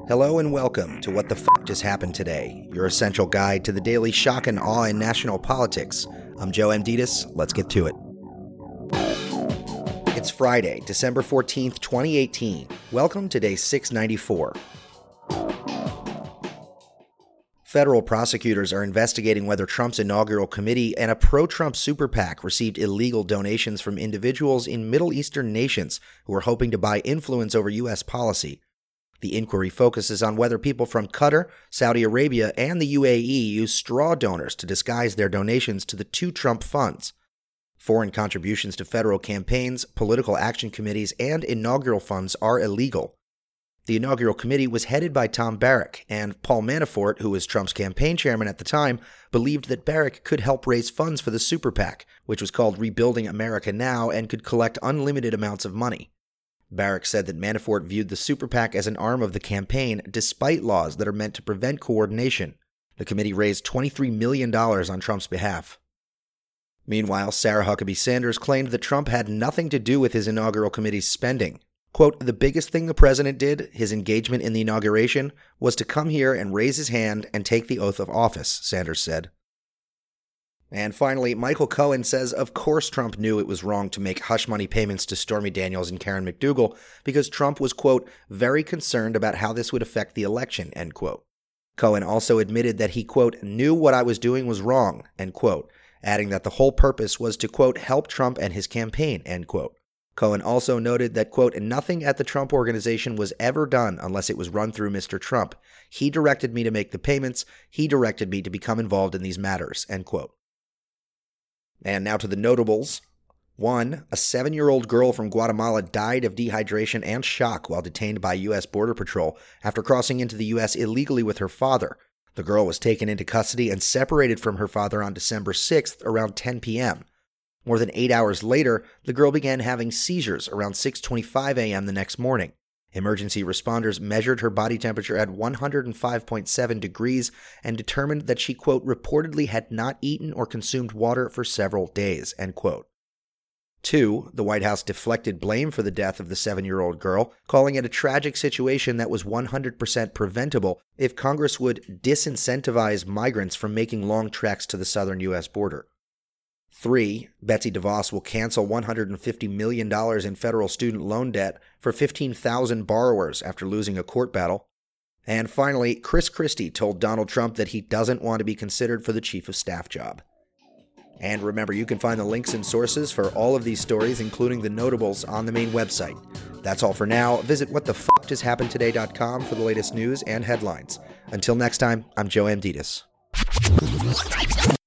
Hello and welcome to What the F*** Just Happened Today, your essential guide to the daily shock and awe in national politics. I'm Joe Amditis. Let's get to it. It's Friday, December 14th, 2018. Welcome to day 694. Federal prosecutors are investigating whether Trump's inaugural committee and a pro-Trump super PAC received illegal donations from individuals in Middle Eastern nations who are hoping to buy influence over U.S. policy. The inquiry focuses on whether people from Qatar, Saudi Arabia, and the UAE use straw donors to disguise their donations to the two Trump funds. Foreign contributions to federal campaigns, political action committees, and inaugural funds are illegal. The inaugural committee was headed by Tom Barrack, and Paul Manafort, who was Trump's campaign chairman at the time, believed that Barrack could help raise funds for the super PAC, which was called Rebuilding America Now and could collect unlimited amounts of money. Barrack said that Manafort viewed the super PAC as an arm of the campaign, despite laws that are meant to prevent coordination. The committee raised $23 million on Trump's behalf. Meanwhile, Sarah Huckabee Sanders claimed that Trump had nothing to do with his inaugural committee's spending. Quote, "The biggest thing the president did, his engagement in the inauguration, was to come here and raise his hand and take the oath of office," Sanders said. And finally, Michael Cohen says of course Trump knew it was wrong to make hush money payments to Stormy Daniels and Karen McDougal because Trump was, quote, "very concerned about how this would affect the election," end quote. Cohen also admitted that he, quote, "knew what I was doing was wrong," end quote, adding that the whole purpose was to, quote, "help Trump and his campaign," end quote. Cohen also noted that, quote, "nothing at the Trump organization was ever done unless it was run through Mr. Trump. He directed me to make the payments. He directed me to become involved in these matters," end quote. And now to the notables. 1. A 7-year-old girl from Guatemala died of dehydration and shock while detained by U.S. Border Patrol after crossing into the U.S. illegally with her father. The girl was taken into custody and separated from her father on December 6th around 10 p.m. More than 8 hours later, the girl began having seizures around 6:25 a.m. the next morning. Emergency responders measured her body temperature at 105.7 degrees and determined that she, quote, "reportedly had not eaten or consumed water for several days," end quote. 2. The White House deflected blame for the death of the 7-year-old girl, calling it a tragic situation that was 100% preventable if Congress would disincentivize migrants from making long treks to the southern U.S. border. 3. Betsy DeVos will cancel $150 million in federal student loan debt for 15,000 borrowers after losing a court battle. And finally, Chris Christie told Donald Trump that he doesn't want to be considered for the chief of staff job. And remember, you can find the links and sources for all of these stories, including the notables, on the main website. That's all for now. Visit whatthefjusthappenedtoday.com for the latest news and headlines. Until next time, I'm Joe Amditis.